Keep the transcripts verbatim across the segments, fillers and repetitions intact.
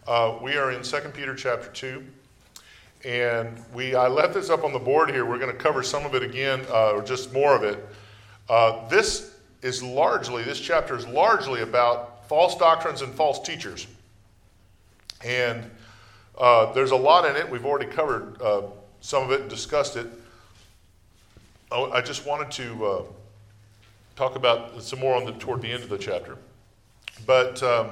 Uh, we are in Second Peter chapter two, and we I left this up on the board here. We're going to cover some of it again, uh, or just more of it. Uh, this is largely, this chapter is largely about false doctrines and false teachers. And uh, there's a lot in it. We've already covered uh, some of it and discussed it. Oh, I just wanted to uh, talk about some more on the toward the end of the chapter. But um,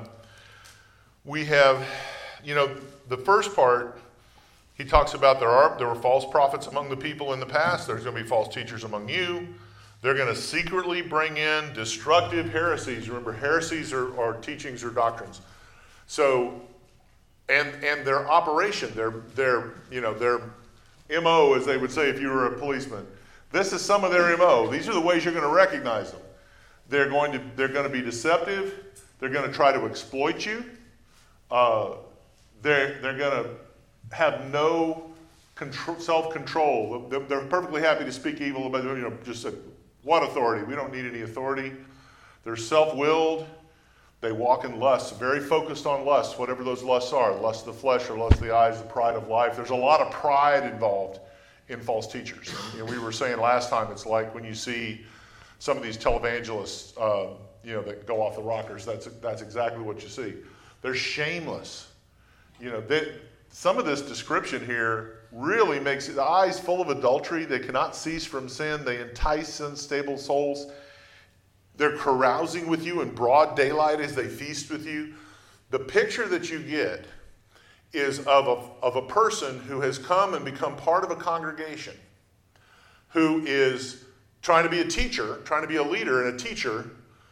we have, you know, the first part, he talks about there are there were false prophets among the people in the past. There's going to be false teachers among you. They're going to secretly bring in destructive heresies. Remember, heresies are, are teachings or doctrines. So, and and their operation, their their you know their M O, as they would say if you were a policeman. This is some of their M O. These are the ways you're going to recognize them. They're going to they're going to be deceptive. They're going to try to exploit you. Uh, they're they're going to have no control, self-control. They're, they're perfectly happy to speak evil about, you know, just say, what authority? We don't need any authority. They're self-willed. They walk in lust, very focused on lust, whatever those lusts are, lust of the flesh or lust of the eyes, the pride of life. There's a lot of pride involved in false teachers. And, you know, we were saying last time, it's like when you see some of these televangelists, uh, you know, that go off the rockers. That's that's exactly what you see. They're shameless. You know, they, some of this description here really makes it, the eyes full of adultery. They cannot cease from sin. They entice unstable souls. They're carousing with you in broad daylight as they feast with you. The picture that you get is of a, of a person who has come and become part of a congregation, who is trying to be a teacher, trying to be a leader and a teacher,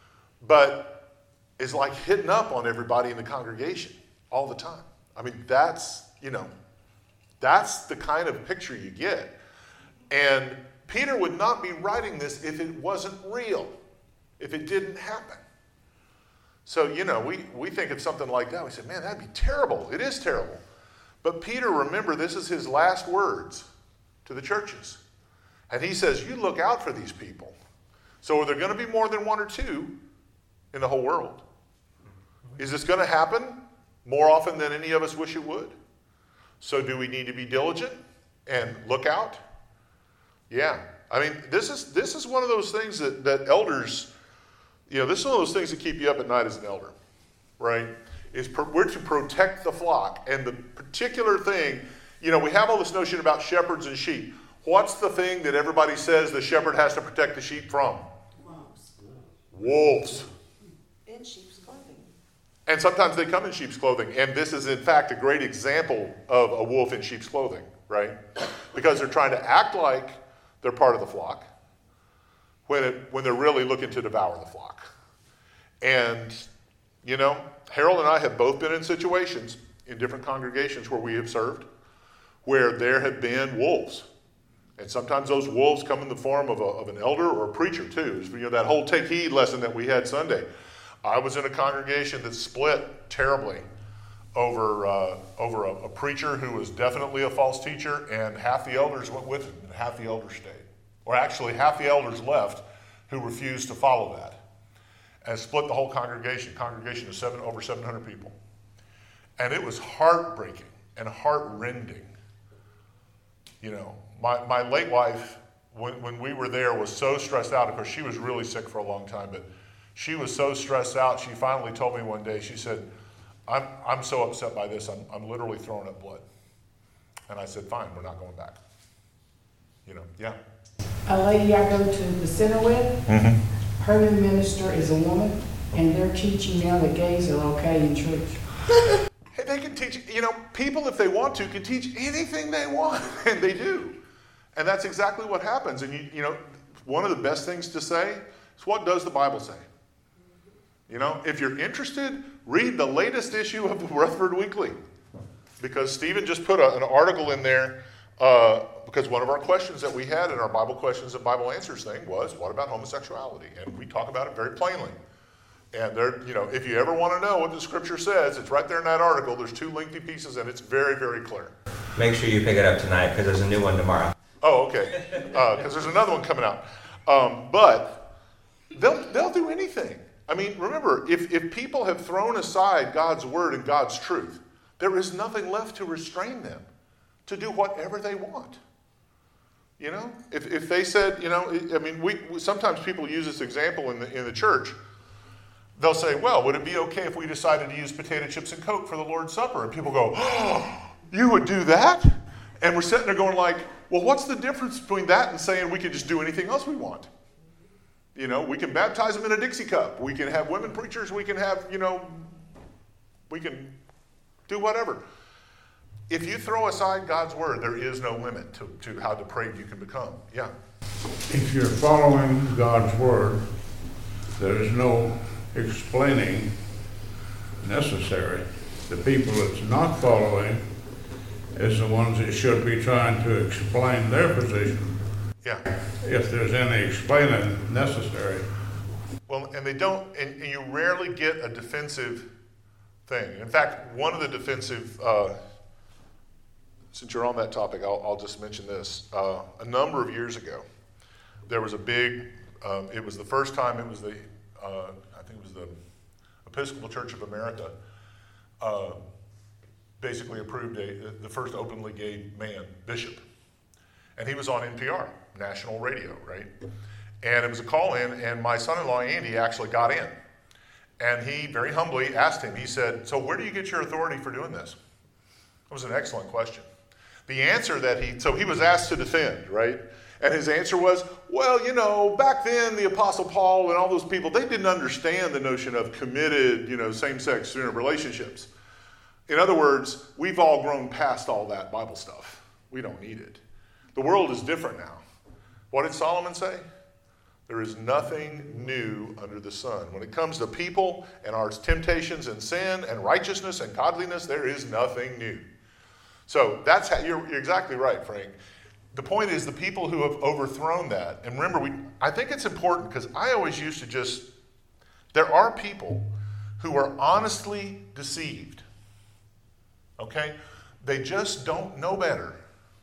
but is like hitting up on everybody in the congregation all the time. I mean, that's, you know, that's the kind of picture you get. And Peter would not be writing this if it wasn't real, if it didn't happen. So, you know, we, we think of something like that. We say, man, that'd be terrible. It is terrible. But Peter, remember, this is his last words to the churches. And he says, you look out for these people. So are there going to be more than one or two in the whole world? Is this going to happen more often than any of us wish it would? So do we need to be diligent and look out? Yeah. I mean, this is this is one of those things that, that elders, you know, this is one of those things that keep you up at night as an elder, right? Is per, we're to protect the flock. And the particular thing, you know, we have all this notion about shepherds and sheep. What's the thing that everybody says the shepherd has to protect the sheep from? Wolves. Wolves. In sheep's clothing. And sometimes they come in sheep's clothing. And this is, in fact, a great example of a wolf in sheep's clothing, right? Because they're trying to act like they're part of the flock when it, when they're really looking to devour the flock. And, you know, Harold and I have both been in situations in different congregations where we have served where there have been wolves. And sometimes those wolves come in the form of, a, of an elder or a preacher too. You know, that whole take heed lesson that we had Sunday. I was in a congregation that split terribly over uh, over a, a preacher who was definitely a false teacher, and half the elders went with him, and half the elders stayed. Or actually, half the elders left who refused to follow that. And split the whole congregation. Congregation of seven over seven hundred people. And it was heartbreaking and heart-rending. You know, my, my late wife, when, when we were there, was so stressed out. Of course, she was really sick for a long time, but she was so stressed out, she finally told me one day, she said, I'm I'm so upset by this, I'm I'm literally throwing up blood. And I said, fine, we're not going back. You know, yeah. A lady I go to the center with, Mm-hmm. her new minister is a woman, and they're teaching now that gays are okay in church. Hey, they can teach, you know, people, if they want to, can teach anything they want, and they do. And that's exactly what happens. And, you you know, one of the best things to say is, what does the Bible say? You know, if you're interested, read the latest issue of the Rutherford Weekly. Because Stephen just put a, an article in there, uh, because one of our questions that we had in our Bible Questions and Bible Answers thing was, what about homosexuality? And we talk about it very plainly. And there, you know, if you ever want to know what the scripture says, it's right there in that article. There's two lengthy pieces, and it's very, very clear. Make sure you pick it up tonight, because there's a new one tomorrow. Oh, okay. Because uh, there's another one coming out. Um, but they'll they'll do anything. I mean, remember, if, if people have thrown aside God's word and God's truth, there is nothing left to restrain them to do whatever they want. You know, if, if they said, you know, I mean, we, we sometimes people use this example in the in the church. They'll say, well, would it be okay if we decided to use potato chips and Coke for the Lord's Supper? And people go, oh, you would do that? And we're sitting there going like, well, what's the difference between that and saying we can just do anything else we want? You know, we can baptize them in a Dixie cup. We can have women preachers. We can have, you know, we can do whatever. If you throw aside God's word, there is no limit to, to how depraved you can become. Yeah. If you're following God's word, there is no explaining necessary. The people that's not following is the ones that should be trying to explain their position. Yeah. If there's any explaining necessary. Well, and they don't, and, and you rarely get a defensive thing. In fact, one of the defensive, uh, since you're on that topic, I'll, I'll just mention this. Uh, a number of years ago, there was a big, um, it was the first time it was the, uh, I think it was the Episcopal Church of America, uh, basically approved a, the first openly gay man, bishop. And he was on N P R, national radio, right? And it was a call-in, and my son-in-law, Andy, actually got in. And he very humbly asked him, he said, so where do you get your authority for doing this? It was an excellent question. The answer that he, so he was asked to defend, right? And his answer was, well, you know, back then the Apostle Paul and all those people, they didn't understand the notion of committed, you know, same-sex relationships. In other words, we've all grown past all that Bible stuff. We don't need it. The world is different now. What did Solomon say? There is nothing new under the sun. When it comes to people and our temptations and sin and righteousness and godliness, there is nothing new. So that's how, you're, you're exactly right, Frank. The point is the people who have overthrown that, and remember, we, I think it's important because I always used to just, there are people who are honestly deceived, okay? They just don't know better.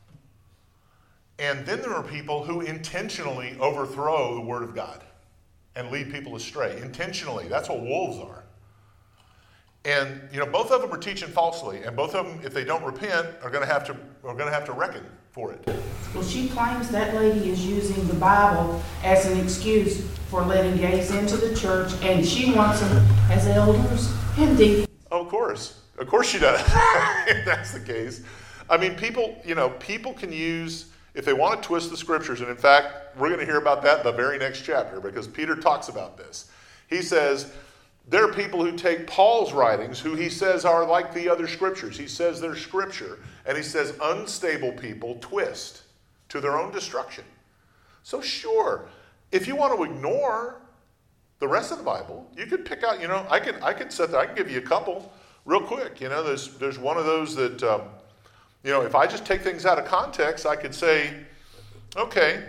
And then there are people who intentionally overthrow the Word of God and lead people astray, intentionally. That's what wolves are. And, you know, both of them are teaching falsely, and both of them, if they don't repent, are going to have to are going to have to reckon for it. Well, she claims that lady is using the Bible as an excuse for letting gays into the church, and she wants them as elders and deacons. Oh, of course. Of course she does. If that's the case. I mean, people, you know, people can use, if they want to twist the scriptures, and in fact, we're going to hear about that in the very next chapter, because Peter talks about this. He says, there are people who take Paul's writings, who he says are like the other scriptures. He says they're scripture. And he says unstable people twist to their own destruction. So sure, if you want to ignore the rest of the Bible, you could pick out, you know, I could I could set that, I can give you a couple real quick. You know, there's there's one of those that, um, you know, if I just take things out of context, I could say, okay,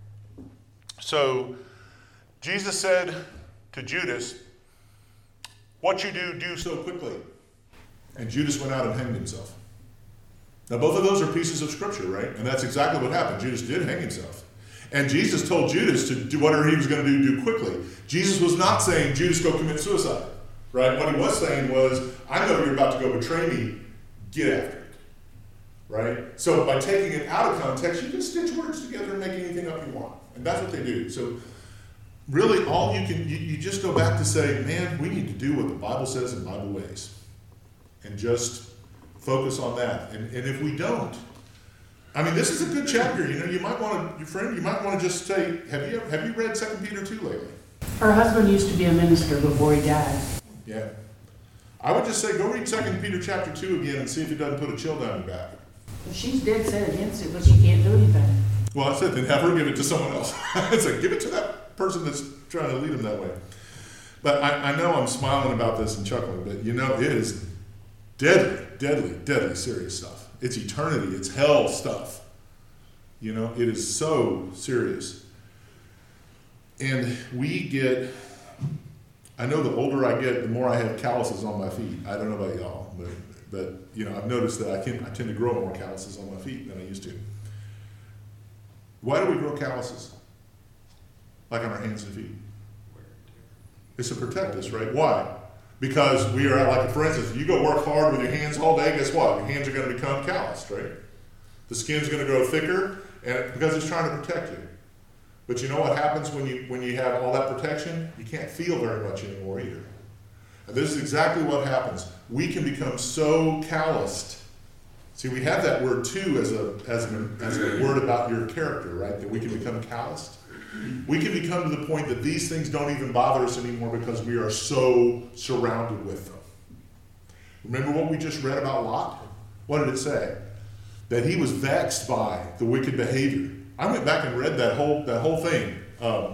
so Jesus said to Judas, what you do, do so quickly. And Judas went out and hanged himself. Now, both of those are pieces of scripture, right? And that's exactly what happened. Judas did hang himself. And Jesus told Judas to do whatever he was going to do, do quickly. Jesus was not saying, Judas, go commit suicide, right? What he was saying was, I know you're about to go betray me. Get after it, right? So by taking it out of context, you can stitch words together and make anything up you want. And that's what they do. So really, all you can, you, you just go back to say, man, we need to do what the Bible says in Bible ways. And just focus on that. And, and if we don't, I mean, this is a good chapter. You know, you might want to, your friend, you might want to just say, have you have you read Second Peter two lately? Her husband used to be a minister before he died. Yeah. I would just say, go read Second Peter chapter two again and see if it doesn't put a chill down your back. Well, she's dead set against it, but she can't do anything. Well, I said, then have her give it to someone else. I said, give it to that person that's trying to lead them that way. But I, I know I'm smiling about this and chuckling, but you know, it is deadly, deadly, deadly serious stuff. It's eternity, it's hell stuff. You know, it is so serious. And we get, I know the older I get, the more I have calluses on my feet. I don't know about y'all, but, but you know, I've noticed that I, can, I tend to grow more calluses on my feet than I used to. Why do we grow calluses? Like on our hands and feet? It's to protect us, right? Why? Because we are, like, for instance, if you go work hard with your hands all day, guess what? Your hands are going to become calloused, right? The skin's going to grow thicker, and because it's trying to protect you. But you know what happens when you when you have all that protection? You can't feel very much anymore either. And this is exactly what happens. We can become so calloused. See, we have that word too as a as a, as a word about your character, right? That we can become calloused. We can become to the point that these things don't even bother us anymore because we are so surrounded with them. Remember what we just read about Lot? What did it say? That he was vexed by the wicked behavior. I went back and read that whole that whole thing um,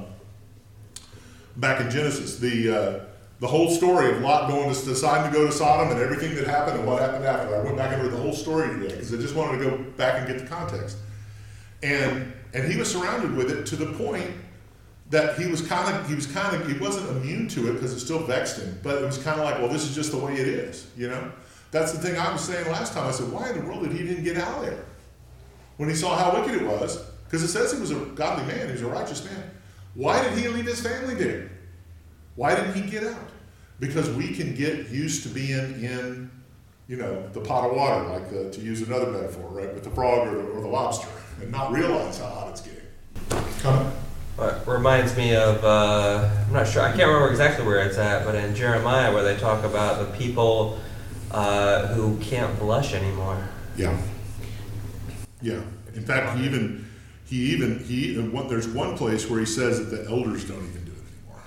back in Genesis. The uh, the whole story of Lot going to deciding to go to Sodom and everything that happened and what happened after. I went back and read the whole story today because I just wanted to go back and get the context. And and he was surrounded with it to the point that he was kind of he was kind of he wasn't immune to it because it still vexed him. But it was kind of like, well, this is just the way it is, you know. That's the thing I was saying last time. I said, why in the world did he didn't get out of there when he saw how wicked it was? Because it says he was a godly man, he was a righteous man. Why did he leave his family there? Why didn't he get out? Because we can get used to being in, you know, the pot of water, like the, to use another metaphor, right, with the frog or the, or the lobster, and not realize how hot it's getting. Come. Well, it reminds me of, uh, I'm not sure, I can't remember exactly where it's at, but in Jeremiah where they talk about the people uh, who can't blush anymore. Yeah. Yeah. In fact, he even, he even, he, what, there's one place where he says that the elders don't even do it anymore.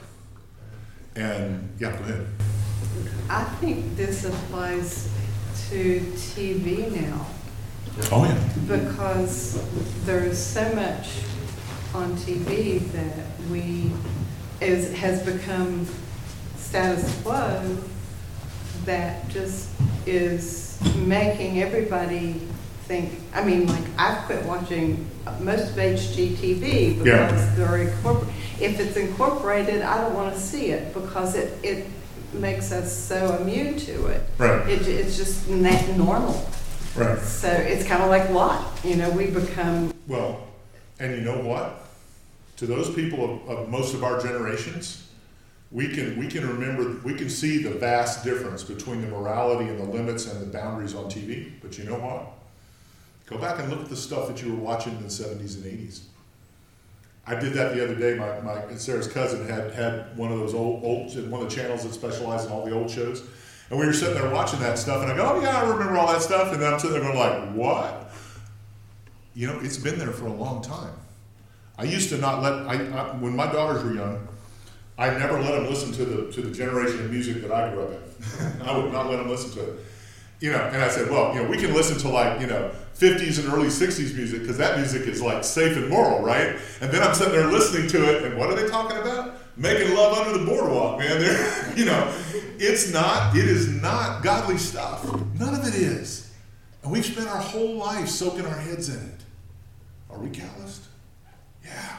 And, yeah, go ahead. I think this applies to T V now. Oh, yeah. Because there's so much on T V that we, is, has become status quo that just is making everybody think, I mean, like, I've quit watching most of H G T V because Yeah. they're incorporated. If it's incorporated, I don't want to see it because it, it makes us so immune to it. Right. It, it's just na- normal. Right. So it's kind of like Lot, you know, we become. Well, and you know what? To those people of, of most of our generations, we can we can remember, we can see the vast difference between the morality and the limits and the boundaries on T V. But you know what? Go back and look at the stuff that you were watching in the seventies and eighties. I did that the other day. My, my Sarah's cousin had had one of those old, old one of the channels that specialize in all the old shows. And we were sitting there watching that stuff, and I go, oh yeah, I remember all that stuff. And then I'm sitting there going like, what? You know, it's been there for a long time. I used to not let, I, I, when my daughters were young, I never let them listen to the to the generation of music that I grew up in. I would not let them listen to it. You know, and I said, well, you know, we can listen to like, you know, fifties and early sixties music because that music is like safe and moral, right? And then I'm sitting there listening to it, and what are they talking about? Making love under the boardwalk, man. They're, you know, it's not, it is not godly stuff. None of it is. And we've spent our whole life soaking our heads in it. Are we calloused? Yeah.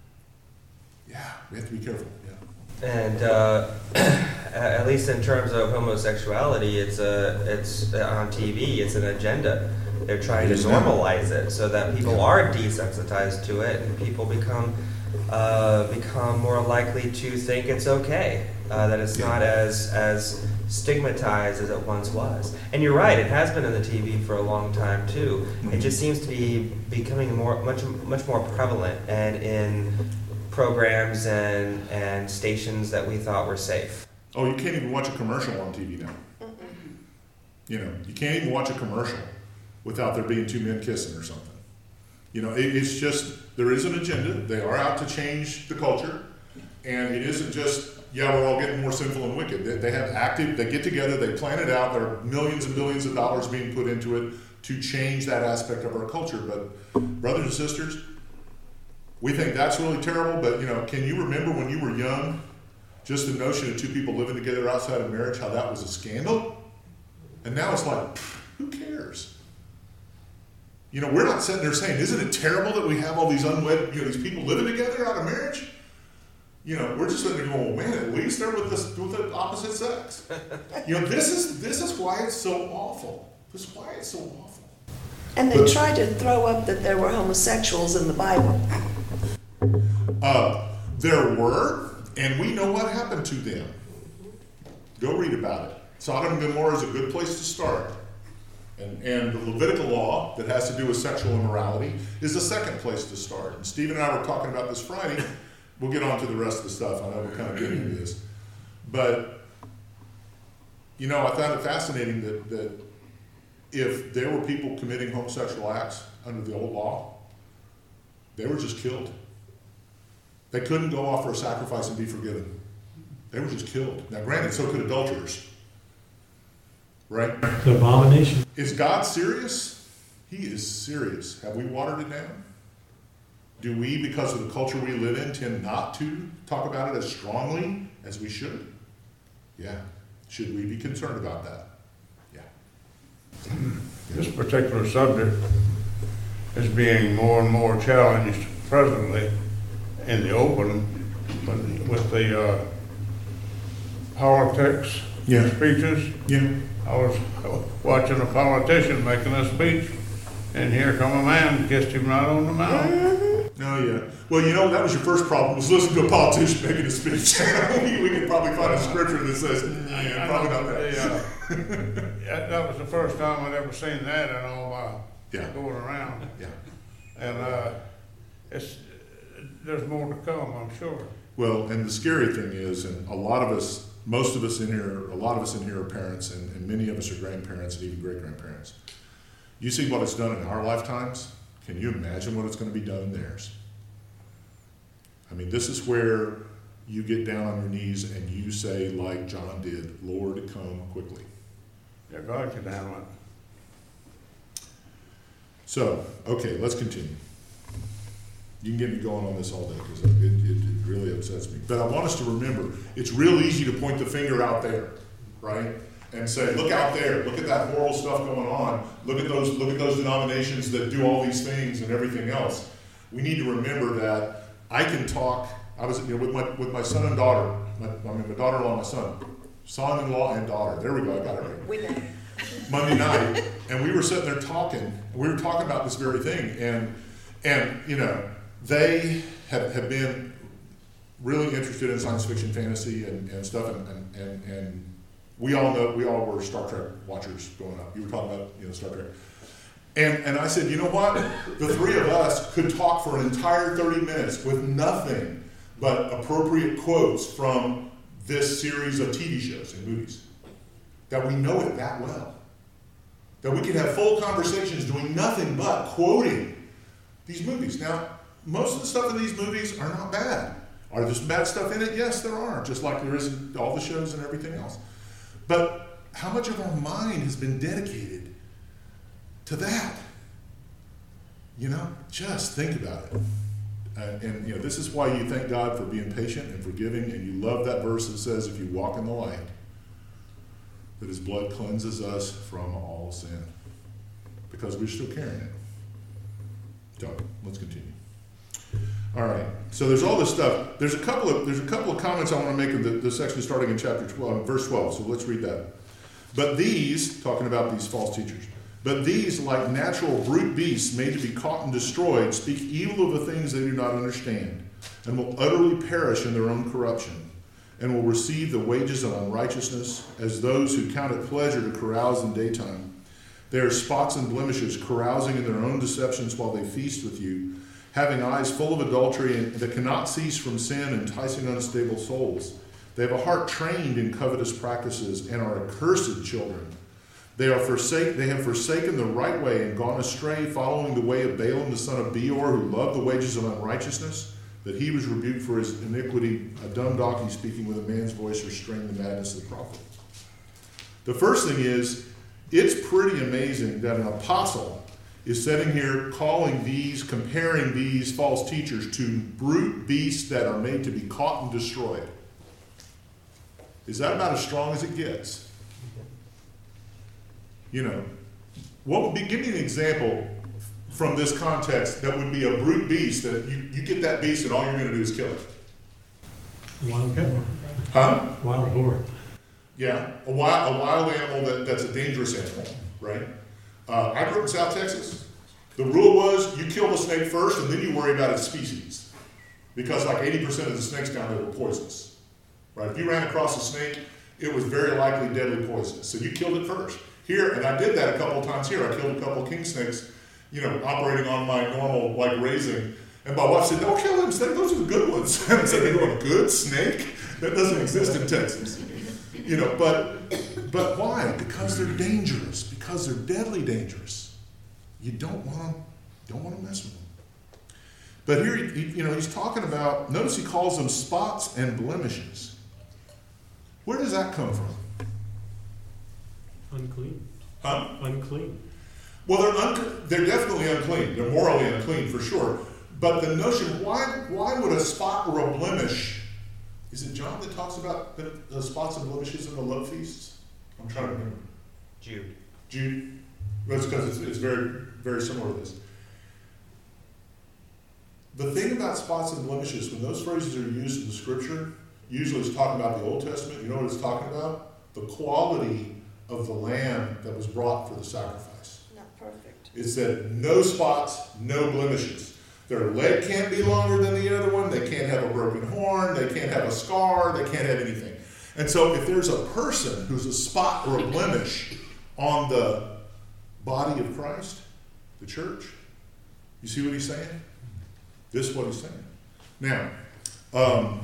Yeah, we have to be careful. Yeah. And uh, at least in terms of homosexuality, it's a it's on T V. It's an agenda. They're trying to normalize it so that people are desensitized to it, and people become uh, become more likely to think it's okay. Uh, that it's not as as stigmatized as it once was. And you're right; it has been in the T V for a long time too. It just seems to be becoming more much much more prevalent and in programs and and stations that we thought were safe. Oh, you can't even watch a commercial on T V now. You know, you can't even watch a commercial without there being two men kissing or something. You know, it, it's just, there is an agenda. They are out to change the culture. And it isn't just, yeah, we're all getting more sinful and wicked. They, they have active, they get together, they plan it out. There are millions and billions of dollars being put into it to change that aspect of our culture. But brothers and sisters, we think that's really terrible. But, you know, can you remember when you were young, just the notion of two people living together outside of marriage, how that was a scandal? And now it's like, who cares? You know, we're not sitting there saying, isn't it terrible that we have all these unwed, you know, these people living together out of marriage? You know, we're just sitting there going, well, man, at least they're with, this, with the opposite sex. You know, this is this is why it's so awful. This is why it's so awful. And they tried to throw up that there were homosexuals in the Bible. Uh, there were, and we know what happened to them. Go read about it. Sodom and Gomorrah is a good place to start. And, and the Levitical law that has to do with sexual immorality is the second place to start. And Steve and I were talking about this Friday. We'll get on to the rest of the stuff. I know we're kind of getting into this. But, you know, I found it fascinating that, that if there were people committing homosexual acts under the old law, they were just killed. They couldn't go offer a sacrifice and be forgiven. They were just killed. Now, granted, so could adulterers. Right? It's an abomination. Is God serious? He is serious. Have we watered it down? Do we, because of the culture we live in, tend not to talk about it as strongly as we should? Yeah. Should we be concerned about that? Yeah. This particular subject is being more and more challenged presently in the open with the uh, politics Yeah. speeches. Yeah. I was watching a politician making a speech, and here come a man, kissed him right on the mouth. Oh, yeah. Well, you know, that was your first problem, was listening to a politician making a speech. we, we could probably find a scripture that says, yeah, probably not that. The, uh, yeah, that was the first time I'd ever seen that in all my Yeah. going around. Yeah. And uh, it's there's more to come, I'm sure. Well, and the scary thing is, and a lot of us, most of us in here, a lot of us in here are parents, and, and many of us are grandparents and even great-grandparents. You see what it's done in our lifetimes, can you imagine what it's going to be done in theirs? I mean, this is where you get down on your knees and you say, like John did, Lord, come quickly. Yeah, God can handle it. So, okay, let's continue. You can get me going on this all day because it, it, it really upsets me. But I want us to remember, it's real easy to point the finger out there, right? And say, look out there, look at that moral stuff going on. Look at those, look at those denominations that do all these things and everything else. We need to remember that I can talk. I was, you know, with my with my son and daughter. My, I mean, my daughter-in-law, my son, son-in-law and daughter. There we go. I got it right. We know. Monday night, and we were sitting there talking. And we were talking about this very thing, and and you know, they have, have been really interested in science fiction, fantasy, and, and stuff, and, and and and we all know we all were Star Trek watchers growing up. You were talking about, you know, Star Trek. And and I said, you know what? The three of us could talk for an entire thirty minutes with nothing but appropriate quotes from this series of T V shows and movies. That we know it that well. That we could have full conversations doing nothing but quoting these movies. Now, most of the stuff in these movies are not bad. Are there some bad stuff in it? Yes, there are, just like there is in all the shows and everything else. But how much of our mind has been dedicated to that? You know, just think about it. Uh, and, you know, this is why you thank God for being patient and forgiving, and you love that verse that says, if you walk in the light, that his blood cleanses us from all sin. Because we're still carrying it. So, let's continue. All right. So there's all this stuff. There's a couple of there's a couple of comments I want to make in the, the section starting in chapter twelve, verse twelve. So let's read that. But these, talking about these false teachers, but these, like natural brute beasts made to be caught and destroyed, speak evil of the things they do not understand, and will utterly perish in their own corruption, and will receive the wages of unrighteousness, as those who count it pleasure to carouse in daytime. They are spots and blemishes, carousing in their own deceptions while they feast with you, having eyes full of adultery and that cannot cease from sin, enticing unstable souls. They have a heart trained in covetous practices and are accursed children. They are forsake, they have forsaken the right way and gone astray, following the way of Balaam the son of Beor, who loved the wages of unrighteousness, that he was rebuked for his iniquity, a dumb donkey speaking with a man's voice, restraining the madness of the prophet. The first thing is, it's pretty amazing that an apostle is sitting here calling these, comparing these false teachers to brute beasts that are made to be caught and destroyed. Is that about as strong as it gets? You know, what would be, give me an example from this context that would be a brute beast that you, you get that beast and all you're going to do is kill it. Wild boar. Huh? Wild boar. Yeah, a wild, a wild animal that, that's a dangerous animal, right? Uh, I grew up in South Texas. The rule was you kill the snake first and then you worry about its species. Because like eighty percent of the snakes down there were poisonous. Right? If you ran across a snake it was very likely deadly poisonous. So you killed it first. Here, and I did that a couple of times here. I killed a couple of king snakes, you know, operating on my normal, like, raising. And my wife said, don't kill them snake, those are the good ones. And I said, they're going, good snake? That doesn't exist in Texas. You know, but but why? Because they're dangerous. Because they're deadly dangerous. You don't want to don't want to mess with them. But here, he, you know, he's talking about, notice he calls them spots and blemishes. Where does that come from? Unclean. Huh? Unclean. Well, they're un- they're definitely unclean. They're morally unclean for sure. But the notion, why why would a spot or a blemish? Is it John that talks about the, the spots and blemishes in the love feasts? I'm trying to remember. Jude. Jude. Well, it's because it's, it's very very similar to this. The thing about spots and blemishes, when those phrases are used in the Scripture, usually it's talking about the Old Testament. You know what it's talking about? The quality of the lamb that was brought for the sacrifice. Not perfect. It said no spots, no blemishes. Their leg can't be longer than the other one. They can't have a broken horn. They can't have a scar. They can't have anything. And so if there's a person who's a spot or a blemish on the body of Christ, the church, you see what he's saying? This is what he's saying. Now, um,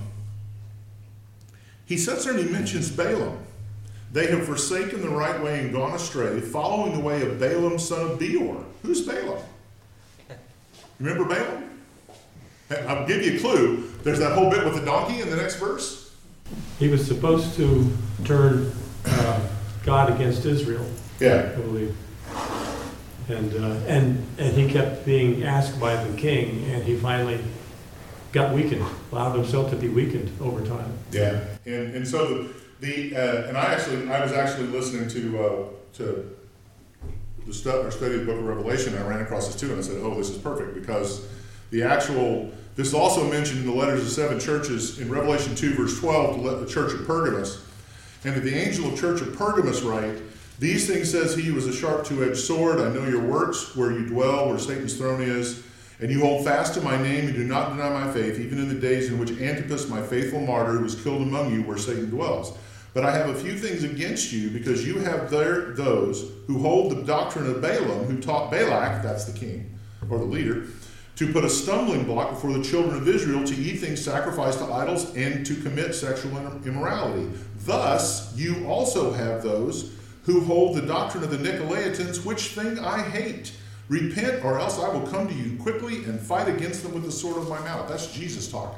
he sits there and he mentions Balaam. They have forsaken the right way and gone astray, following the way of Balaam, son of Beor. Who's Balaam? Remember Balaam? I'll give you a clue. There's that whole bit with the donkey in the next verse. He was supposed to turn uh, God against Israel, Yeah. I believe. And, uh, and, and he kept being asked by the king, and he finally got weakened, allowed himself to be weakened over time. Yeah. And and so the, the uh, and I actually I was actually listening to uh, to the stu- or study of the book of Revelation, and I ran across this too, and I said, oh, this is perfect, because the actual, this is also mentioned in the letters of seven churches in Revelation two, verse twelve, to the church of Pergamos. And to the angel of church of Pergamos write, these things says he who is a sharp two-edged sword, I know your works, where you dwell, where Satan's throne is, and you hold fast to my name, and do not deny my faith, even in the days in which Antipas, my faithful martyr, was killed among you, where Satan dwells. But I have a few things against you, because you have there those who hold the doctrine of Balaam, who taught Balak, that's the king, or the leader, to put a stumbling block before the children of Israel, to eat things sacrificed to idols, and to commit sexual immorality. Thus, you also have those who hold the doctrine of the Nicolaitans, which thing I hate. Repent, or else I will come to you quickly and fight against them with the sword of my mouth. That's Jesus talking.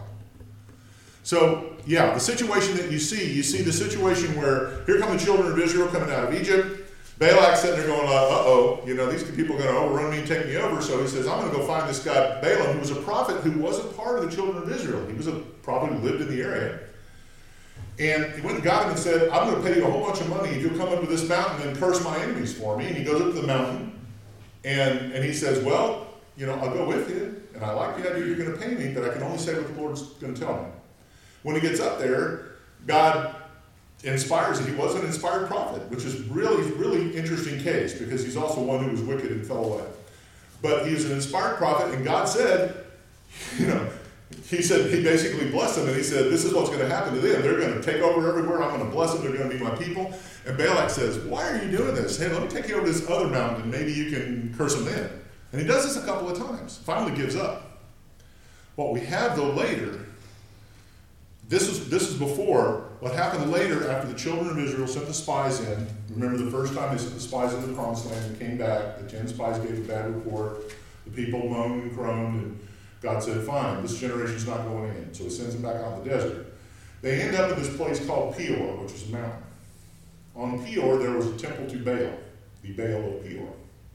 So, yeah, the situation that you see, you see the situation where here come the children of Israel coming out of Egypt. Balak's sitting there going, uh-oh, you know, these people are going to overrun me and take me over. So he says, I'm going to go find this guy, Balaam, who was a prophet who wasn't part of the children of Israel. He was a prophet who lived in the area. And he went and got him and said, I'm going to pay you a whole bunch of money if you'll come up to this mountain and curse my enemies for me. And he goes up to the mountain, and, and he says, well, you know, I'll go with you, and I like the idea you're going to pay me, but I can only say what the Lord's going to tell me. When he gets up there, God inspires him. He was an inspired prophet, which is really, really interesting case, because he's also one who was wicked and fell away. But he was an inspired prophet, and God said, you know, he said, he basically blessed them, and he said, this is what's going to happen to them. They're going to take over everywhere. I'm going to bless them. They're going to be my people. And Balak says, why are you doing this? Hey, let me take you over to this other mountain, and maybe you can curse them then. And he does this a couple of times. Finally gives up. What we have, though, later, this is, this is before, what happened later after the children of Israel sent the spies in. Remember the first time they sent the spies into the promised land and came back, the ten spies gave a bad report. The people moaned and groaned, and God said, fine, this generation's not going in. So he sends them back out in the desert. They end up in this place called Peor, which is a mountain. On Peor, there was a temple to Baal, the Baal of Peor.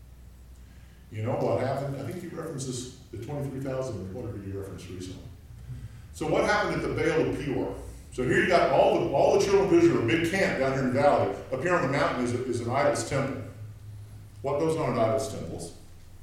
You know what happened? I think he references the twenty-three thousand, or whatever you referenced recently. So what happened at the Baal of Peor? So here you got all the all the children of Israel, a big camp down here in the valley. Up here on the mountain is, a, is an idol's temple. What goes on at idol's temples?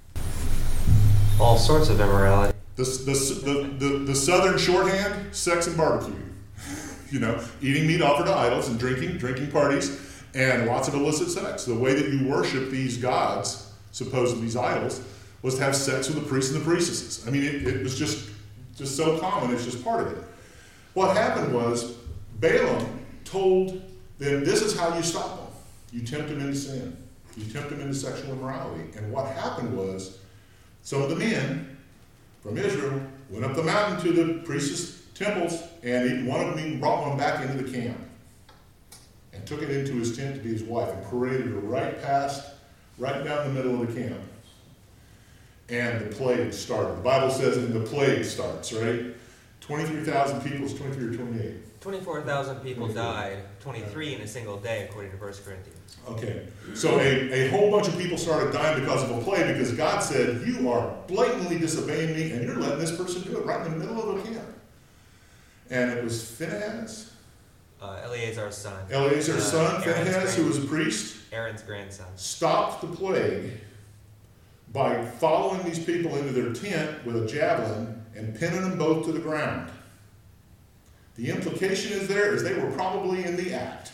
All sorts of immorality. The, the, the, the, the southern shorthand, sex and barbecue. You know, eating meat offered to idols and drinking, drinking parties, and lots of illicit sex. The way that you worship these gods, supposedly these idols, was to have sex with the priests and the priestesses. I mean, it, it was just, just so common, it's just part of it. What happened was, Balaam told then this is how you stop them. You tempt them into sin. You tempt them into sexual immorality. And what happened was, some of the men from Israel went up the mountain to the priest's temples, and he, one of them even brought one back into the camp and took it into his tent to be his wife and paraded her right past, right down the middle of the camp. And the plague started. The Bible says, and the plague starts, right? twenty-three thousand people is twenty-three or twenty-eight? twenty-four thousand people died, twenty-three in a single day, according to First Corinthians. Okay, so a, a whole bunch of people started dying because of a plague, because God said, you are blatantly disobeying me, and you're letting this person do it right in the middle of a camp. And it was Phinehas, Uh, Eleazar's son. Eleazar's Uh, son, Aaron's Phinehas, who grand- was a priest, Aaron's grandson. stopped the plague by following these people into their tent with a javelin and pinning them both to the ground. The implication is there is they were probably in the act.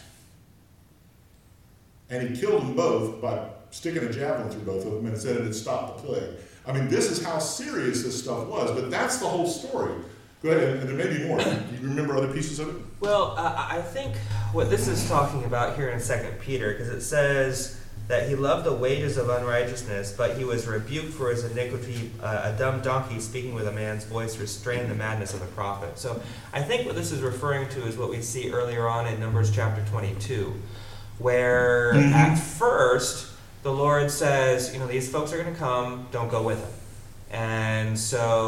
And he killed them both by sticking a javelin through both of them and said it had stopped the plague. I mean, this is how serious this stuff was, but that's the whole story. Go ahead, and there may be more. Do you remember other pieces of it? Well, uh, I think what this is talking about here in Second Peter, because it says that he loved the wages of unrighteousness, but he was rebuked for his iniquity. Uh, a dumb donkey speaking with a man's voice restrained the madness of the prophet. So I think what this is referring to is what we see earlier on in Numbers chapter twenty-two, where mm-hmm. at first the Lord says, you know, these folks are going to come, don't go with them. And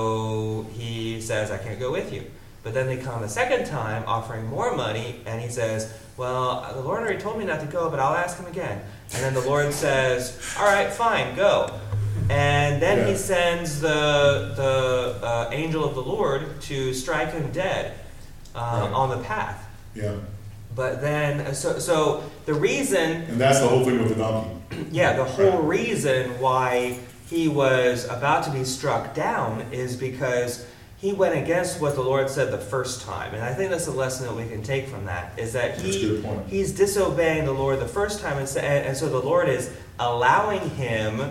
so he says, I can't go with you. But then they come a second time offering more money, and he says, well, the Lord already told me not to go, but I'll ask him again. And then the Lord says, all right, fine, go. And then yeah. he sends the the uh, angel of the Lord to strike him dead uh, right. on the path. Yeah. But then, so so the reason... And that's the whole thing with the donkey. Yeah, the whole right. reason why he was about to be struck down is because he went against what the Lord said the first time. And I think that's a lesson that we can take from that, is that he he's disobeying the Lord the first time, and so, and so the Lord is allowing him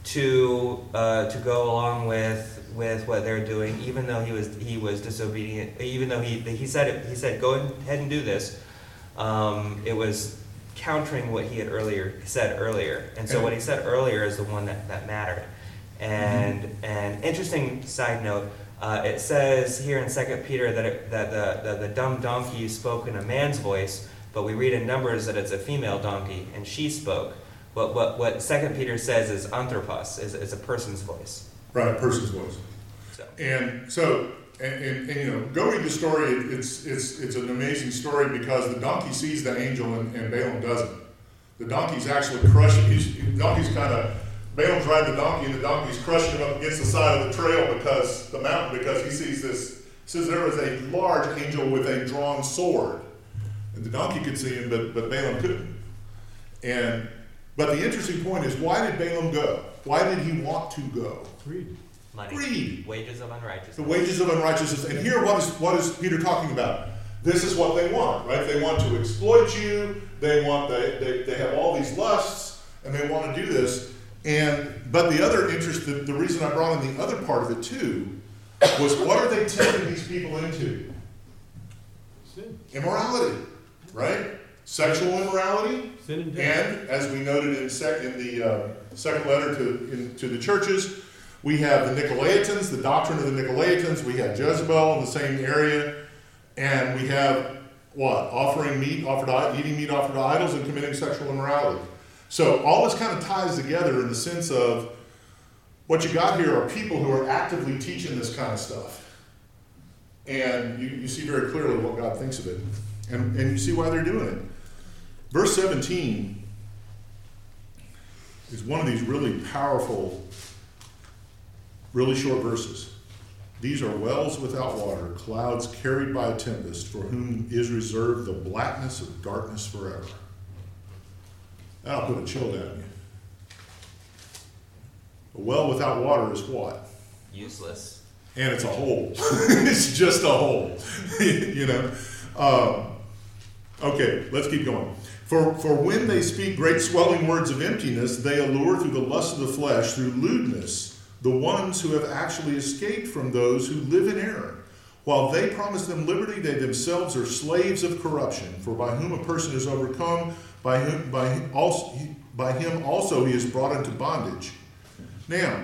to uh, to go along with with what they're doing, even though he was he was disobedient, even though he he said it, he said go ahead and do this. Um, it was countering what he had earlier said earlier, and so yeah. what he said earlier is the one that, that mattered. And mm-hmm. and interesting side note, uh, it says here in Second Peter that it, that the, the the dumb donkey spoke in a man's voice, but we read in Numbers that it's a female donkey and she spoke. What what what Second Peter says is anthropos, is is a person's voice. Right, a person's voice. So. And so. And, and, and, you know, go read the story. It's it's it's an amazing story because the donkey sees the angel and, and Balaam doesn't. The donkey's actually crushing. He's, the donkey's kind of Balaam's riding the donkey, and the donkey's crushing him up against the side of the trail because the mountain because he sees this. It says there was a large angel with a drawn sword, and the donkey could see him, but but Balaam couldn't. And but the interesting point is, why did Balaam go? Why did he want to go? Greed. Money. Greed. Wages of unrighteousness. The wages of unrighteousness. And here, what is what is Peter talking about? This is what they want, right? They want to exploit you. They want they they, they have all these lusts, and they want to do this. And but the other interest, the, the reason I brought in the other part of it too, was what are they tempting these people into? Sin. Immorality, right? Sexual immorality. Sin and death. And as we noted in, sec, in the uh, second letter to in, to the churches. We have the Nicolaitans, the doctrine of the Nicolaitans. We have Jezebel in the same area. And we have, what? Offering meat, offered, eating meat offered to idols and committing sexual immorality. So all this kind of ties together in the sense of what you got here are people who are actively teaching this kind of stuff. And you, you see very clearly what God thinks of it. And, and you see why they're doing it. Verse seventeen is one of these really powerful really short verses. These are wells without water, clouds carried by a tempest, for whom is reserved the blackness of darkness forever. That'll put a chill down you. A well without water is what? Useless. And it's a hole. It's just a hole. You know? Um, okay, let's keep going. For, for when they speak great swelling words of emptiness, they allure through the lust of the flesh, through lewdness, the ones who have actually escaped from those who live in error. While they promise them liberty, they themselves are slaves of corruption. For by whom a person is overcome, by him, by him also, by him also he is brought into bondage. Now,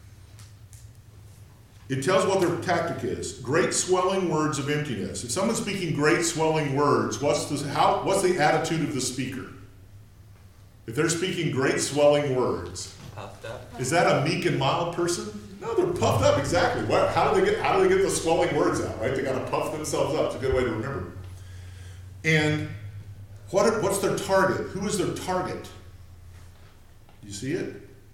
it tells what their tactic is. Great swelling words of emptiness. If someone's speaking great swelling words, what's the, how, what's the attitude of the speaker? If they're speaking great swelling words, Puffed up. is that a meek and mild person? No, they're puffed up, exactly. What, how do they get how do they get the swelling words out, right? They got to puff themselves up. It's a good way to remember. And what, what's their target? Who is their target? You see it?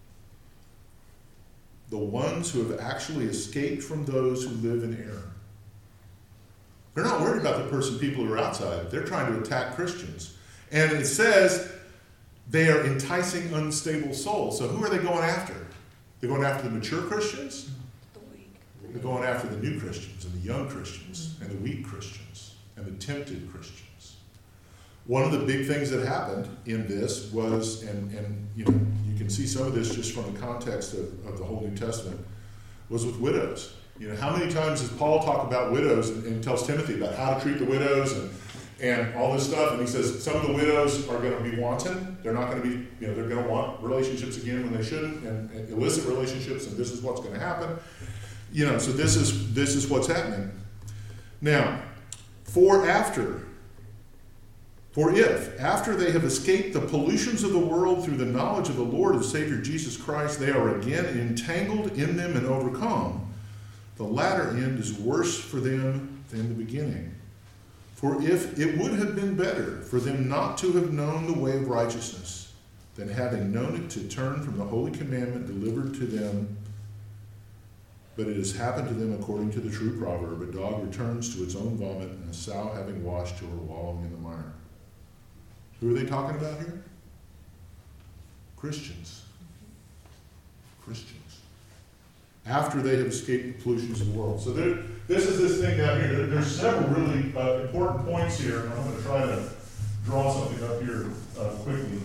The ones who have actually escaped from those who live in error. They're not worried about the person, people who are outside. They're trying to attack Christians. And it says they are enticing unstable souls. So who are they going after? They're going after the mature Christians. They're going after the new Christians and the young Christians and the weak Christians and the tempted Christians. One of the big things that happened in this was, and, and you know, you can see some of this just from the context of, of the whole New Testament, was with widows. You know, how many times does Paul talk about widows and, and tells Timothy about how to treat the widows and and all this stuff? And he says some of the widows are going to be wanton. They're not going to be, you know, they're going to want relationships again when they shouldn't, and, and illicit relationships, and this is what's going to happen. You know, so this is this is what's happening. Now, for after, for if, after they have escaped the pollutions of the world through the knowledge of the Lord and Savior Jesus Christ, they are again entangled in them and overcome, the latter end is worse for them than the beginning. For if it would have been better for them not to have known the way of righteousness, than having known it to turn from the holy commandment delivered to them, but it has happened to them according to the true proverb, a dog returns to its own vomit, and a sow having washed to her wallowing in the mire. Who are they talking about here? Christians. Christians. After they have escaped the pollutions of the world. So there, this is this thing down here. There, there's several really uh, important points here, and I'm going to try to draw something up here uh, quickly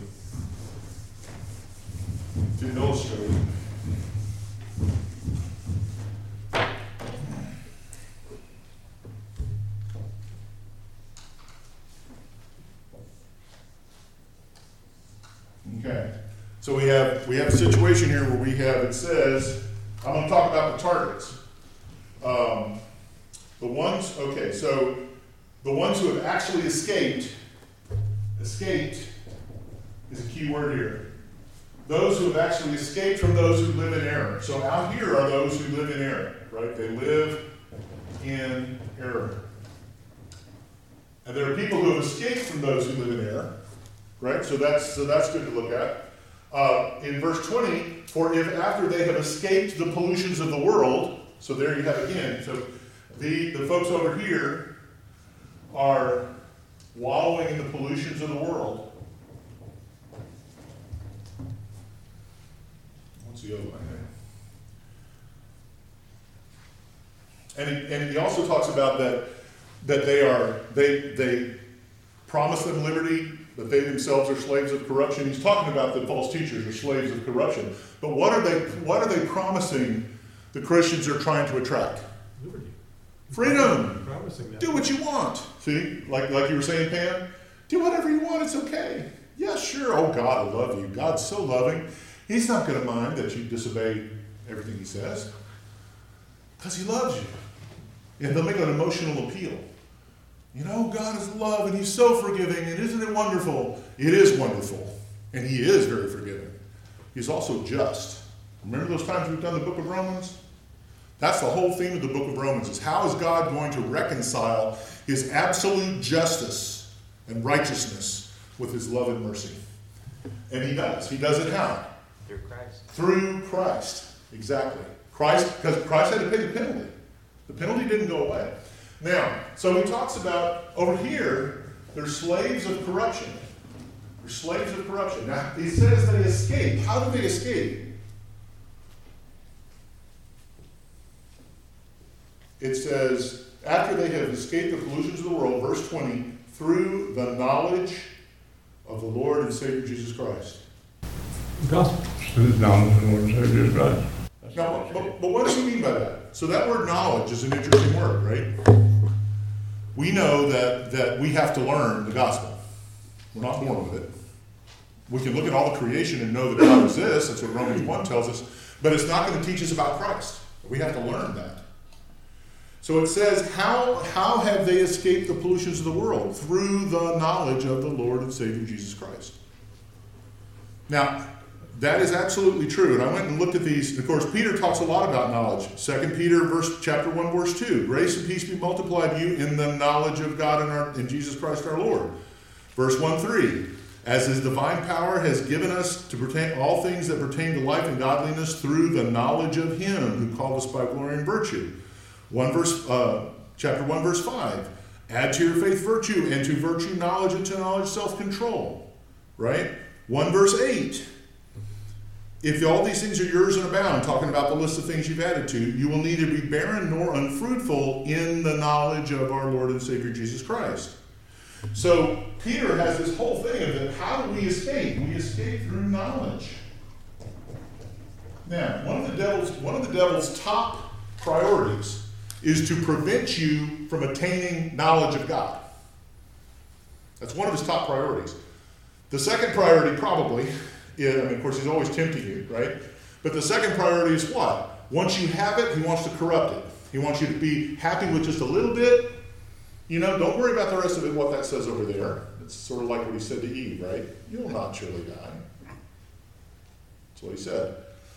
to illustrate. Okay, so we have we have a situation here where we have, it says, I'm going to talk about the targets. Um, the ones, okay, so the ones who have actually escaped, escaped is a key word here. Those who have actually escaped from those who live in error. So out here are those who live in error, right? They live in error. And there are people who have escaped from those who live in error. Right, so that's so that's good to look at. Uh, in verse twenty, for if after they have escaped the pollutions of the world, so there you have it again. So the the folks over here are wallowing in the pollutions of the world. What's the other line there? And he, and he also talks about that that they are they they promise them liberty, but they themselves are slaves of corruption. He's talking about the false teachers are slaves of corruption. But what are they what are they promising the Christians are trying to attract? Liberty. Freedom. Promising that. Do what you want. See? Like like you were saying, Pam? Do whatever you want, it's okay. Yeah, sure. Oh, God, I love you. God's so loving. He's not going to mind that you disobey everything he says. Because he loves you. And they'll make an emotional appeal. You know, God is love, and he's so forgiving, and isn't it wonderful? It is wonderful, and he is very forgiving. He's also just. Remember those times we've done the book of Romans? That's the whole theme of the book of Romans, is how is God going to reconcile his absolute justice and righteousness with his love and mercy? And he does. He does it how? Through Christ. Through Christ. Exactly. Christ, because Christ had to pay the penalty. The penalty didn't go away. Now, so he talks about, over here, they're slaves of corruption. They're slaves of corruption. Now, he says they escape. How do they escape? It says, after they have escaped the pollutions of the world, verse twenty, through the knowledge of the Lord and Savior Jesus Christ. Gospel. Through the knowledge of the Lord and Savior Jesus Christ. That's Now, but, but what does he mean by that? So that word knowledge is an interesting word, right? We know that, that we have to learn the gospel. We're not born with it. We can look at all the creation and know that God exists. That's what Romans one tells us. But it's not going to teach us about Christ. We have to learn that. So it says, how, how have they escaped the pollutions of the world? Through the knowledge of the Lord and Savior Jesus Christ. Now, that is absolutely true. And I went and looked at these. Of course, Peter talks a lot about knowledge. Second Peter verse, chapter one, verse two. Grace and peace be multiplied to you in the knowledge of God and, our, and Jesus Christ our Lord. Verse one, three. As his divine power has given us to pertain all things that pertain to life and godliness through the knowledge of him who called us by glory and virtue. One verse, uh, chapter one, verse five. Add to your faith virtue, and to virtue knowledge, and to knowledge self-control. Right? One verse eight. If all these things are yours and abound, talking about the list of things you've added to, you will neither be barren nor unfruitful in the knowledge of our Lord and Savior Jesus Christ. So Peter has this whole thing of that. How do we escape? We escape through knowledge. Now, one of the devil's one of the devil's top priorities is to prevent you from attaining knowledge of God. That's one of his top priorities. The second priority probably is, I mean, of course, he's always tempting you, right? But the second priority is what? Once you have it, he wants to corrupt it. He wants you to be happy with just a little bit. You know, don't worry about the rest of it, what that says over there. It's sort of like what he said to Eve, right? You'll not surely die. That's what he said.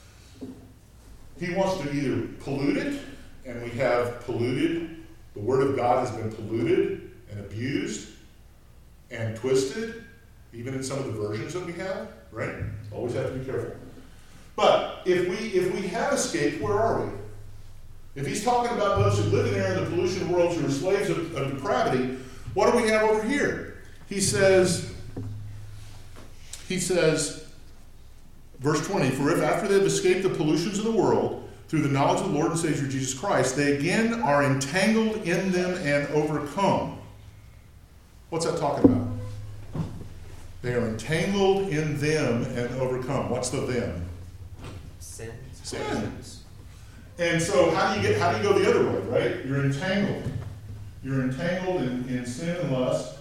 He wants to either pollute it, and we have polluted. The Word of God has been polluted and abused and twisted, even in some of the versions that we have, right? Always have to be careful. But if we if we have escaped, where are we? If he's talking about those who live in there in the pollution world who are slaves of, of depravity, what do we have over here? He says, he says, verse twenty, for if after they've escaped the pollutions of the world through the knowledge of the Lord and Savior Jesus Christ, they again are entangled in them and overcome. What's that talking about? They are entangled in them and overcome. What's the them? Sin. Sin. And so how do you get how do you go the other way, right? You're entangled. You're entangled in, in sin and lust.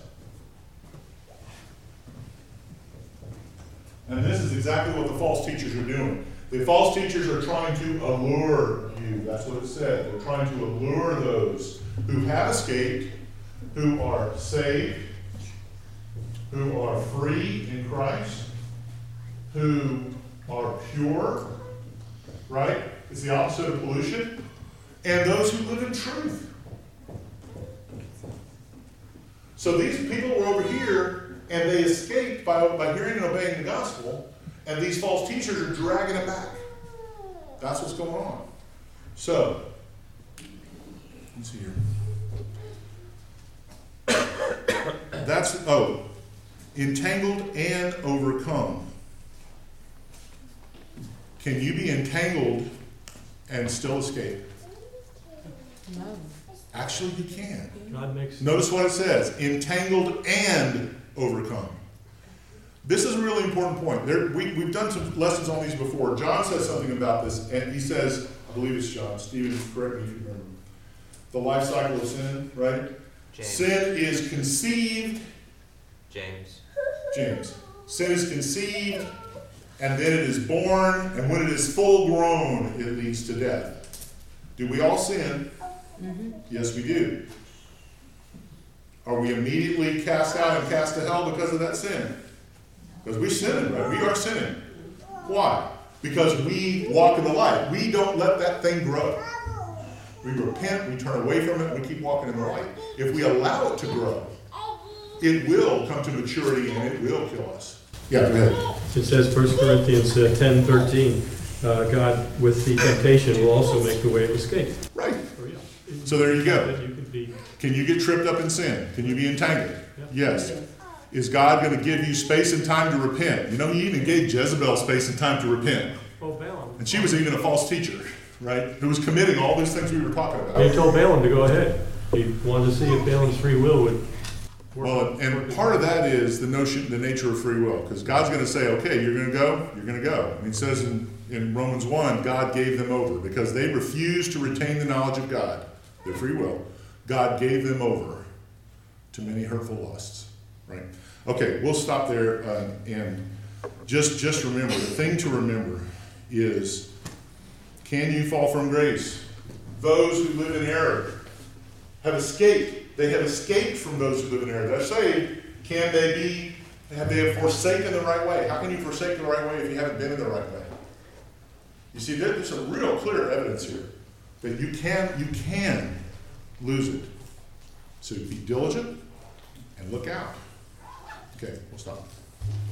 And this is exactly what the false teachers are doing. The false teachers are trying to allure you. That's what it said. They're trying to allure those who have escaped, who are saved, who are free in Christ, who are pure, right? It's the opposite of pollution. And those who live in truth. So these people were over here, and they escaped by, by hearing and obeying the gospel, and these false teachers are dragging them back. That's what's going on. So, let's see here. That's, oh, entangled and overcome. Can you be entangled and still escape? No. Actually, you can. God makes. Notice what it says, entangled and overcome. This is a really important point. There, we, we've done some lessons on these before. John says something about this, and he says, I believe it's John, Stephen, correct me if you remember, the life cycle of sin, right? James. Sin is conceived, James. James. Sin is conceived, and then it is born, and when it is full grown, it leads to death. Do we all sin? Mm-hmm. Yes, we do. Are we immediately cast out and cast to hell because of that sin? Because we're sinning, right? We are sinning. Why? Because we walk in the light. We don't let that thing grow. We repent, we turn away from it, we keep walking in the light. If we allow it to grow, it will come to maturity and it will kill us. Yeah, go ahead. It says, First Corinthians uh, ten thirteen, uh, God with the temptation will also make the way of escape. Right. So, yeah. So there you go. That you can be, Can you get tripped up in sin? Can you be entangled? Yeah. Yes. Is God going to give you space and time to repent? You know, He even gave Jezebel space and time to repent. oh, Balaam. And she was even a false teacher, right? Who was committing all these things we were talking He about. told Balaam to go ahead. He wanted to see if Balaam's free will would work. Well, and work part of that is the notion, the nature of free will. Because God's going to say, okay, you're going to go, you're going to go. And He says in, in Romans one, God gave them over because they refused to retain the knowledge of God, their free will. God gave them over to many hurtful lusts, right? Okay, we'll stop there, uh, and just, just remember, the thing to remember is, can you fall from grace? Those who live in error have escaped. They have escaped from those who live in error. They're saved. Can they be, have they have forsaken the right way? How can you forsake the right way if you haven't been in the right way? You see, there's some real clear evidence here that you can, you can lose it. So be diligent and look out. Okay, we'll stop.